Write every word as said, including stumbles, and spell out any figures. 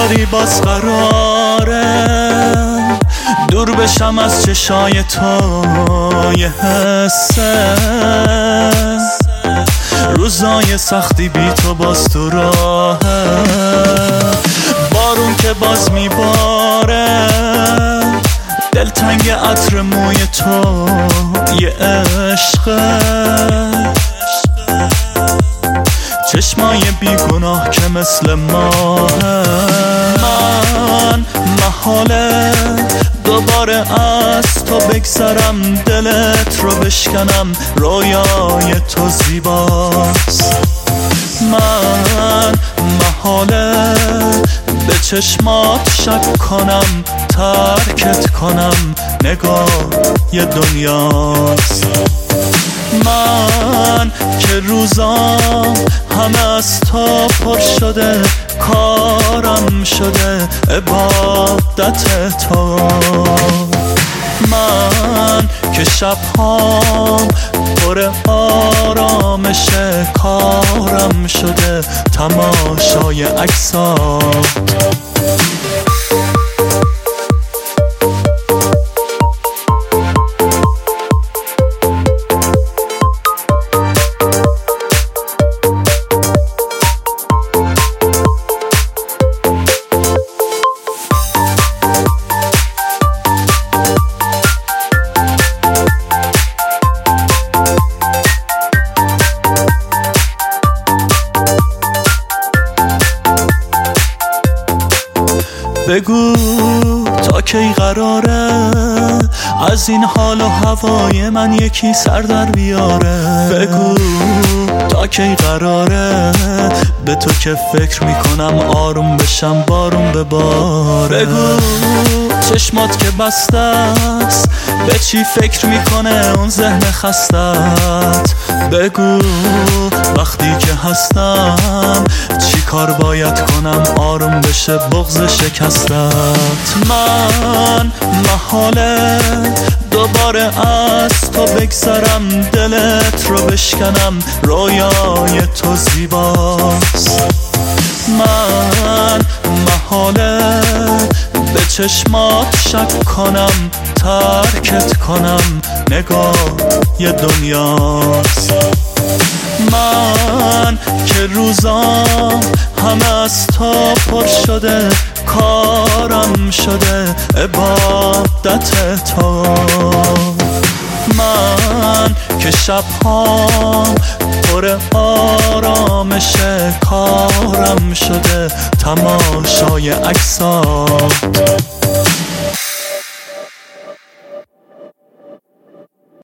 داری باز قراره دور بشم از چشای تو، یه حسه روزای سختی بی تو باز تو راهه. بارون که باز میباره دلتنگ عطر موی تو، یه عشقه چشمای بیگناه که مثل ماهه. من محاله دوباره از تو بگذرم، دلت رو بشکنم، رویای تو زیباست. من محاله به چشمات شک کنم، ترکت کنم، نگاه یه دنیاست. من که روزام همه از تو پر شده، کارم شده عبادت تو. من که شبهام پر آرامش، کارم شده تماشای عکسات. بگو تا کی قراره از این حال و هوای من یکی سر در بیاره. بگو تا کی قراره به تو که فکر میکنم آروم بشم بارون بباره. بگو چشمات که بسته است به چی فکر میکنه اون ذهن خستت. بگو وقتی که هستم چی کار باید کنم آروم بشه بغض شکستت. من محاله دوباره از تو بگذرم، دلت رو بشکنم، رویای تو زیباست. من محاله به چشمات شک کنم، ترکت کنم، نگاه یه دنیاست. من که روزام همه از تو پر شده، کارم شده عبادت تو. من که شبهام پر آرامش، کارم شده تماشای عکسات.